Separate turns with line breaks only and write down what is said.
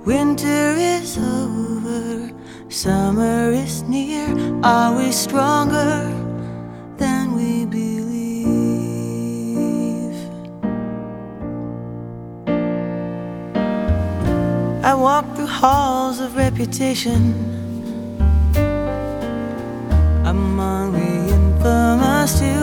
Winter is over, summer is near. Are we stronger than we believe? I walk through halls of reputation among the infamous to